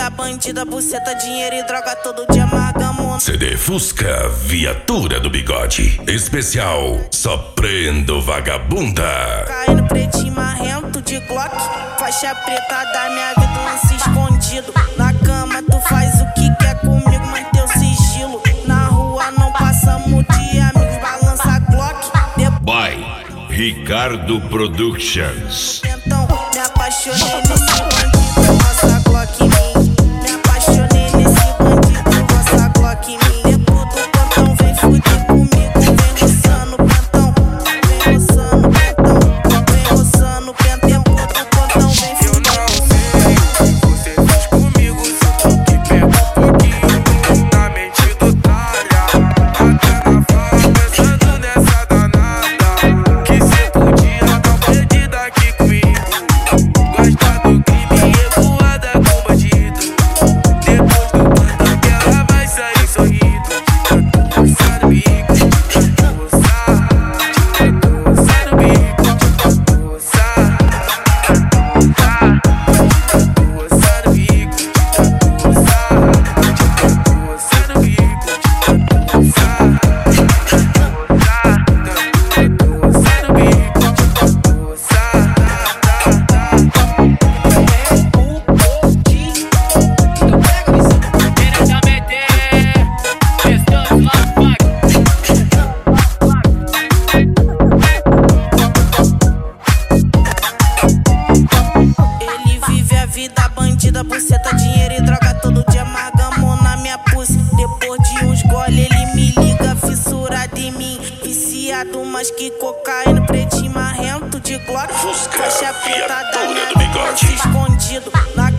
vida bandida, buceta, dinheiro e droga, todo dia amargamos. CD Fusca, viatura do bigode. Especial, só prendo vagabunda. Caindo pretinho marrento de Glock, faixa preta da minha vida, lance escondido. Na cama tu faz o que quer comigo, mas teu sigilo. Na rua não passamos de amigos, balança Glock. By Ricardo Productions. Então me apaixonei nesse bandido, passa Glock em mim. Me apaixonei nesse bandido, passa Glock em mim. Depois do cantão vem fuder comigo, vem roçando o pentão, vem roçando o pentão, vem roçando o pentão. Depois do cantão vem fuder. Eu não sei o que você fez comigo, só que pega um pouquinho na mente do talha. Até na fala pensando nessa danada, que se podia dar perdida aqui comigo. Gosta do crime e revoada com bandido. Depois do plantão que ela vai sair sorrindo. Roçar no bico, roçar no bico, roçar no bico, roçar no Ele vive a vida bandida, buceta, dinheiro e droga, todo dia amargamos na minha pussy. Depois de uns gole ele me liga, fissurado em mim, viciado, mas que cocaína, pretinho marrento de Glock, faixa preta da minha vida, lance escondido. Na